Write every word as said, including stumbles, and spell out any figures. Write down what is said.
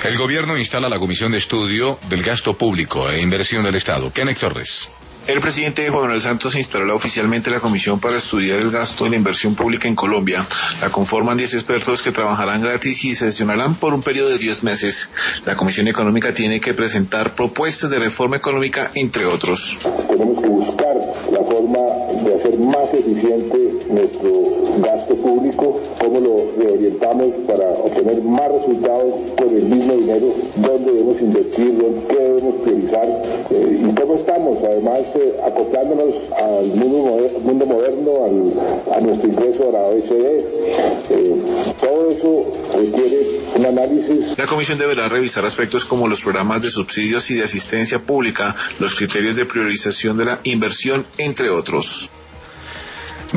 El gobierno instala la Comisión de Estudio del Gasto Público e Inversión del Estado. Kenneth Torres. El presidente Juan Manuel Santos instaló oficialmente la Comisión para estudiar el gasto y la inversión pública en Colombia. La conforman diez expertos que trabajarán gratis y sesionarán por un periodo de diez meses. La Comisión Económica tiene que presentar propuestas de reforma económica, entre otros. Tenemos que buscar la forma de hacer más eficiente nuestro gasto público, cómo lo reorientamos para obtener más resultados con el mismo dinero, dónde debemos invertir, qué debemos priorizar eh, y cómo estamos, además, eh, acoplándonos al mundo, mundo moderno, al, a nuestro ingreso a la O E C D. Eh, todo eso requiere un análisis. La comisión deberá revisar aspectos como los programas de subsidios y de asistencia pública, los criterios de priorización de la inversión, entre otros.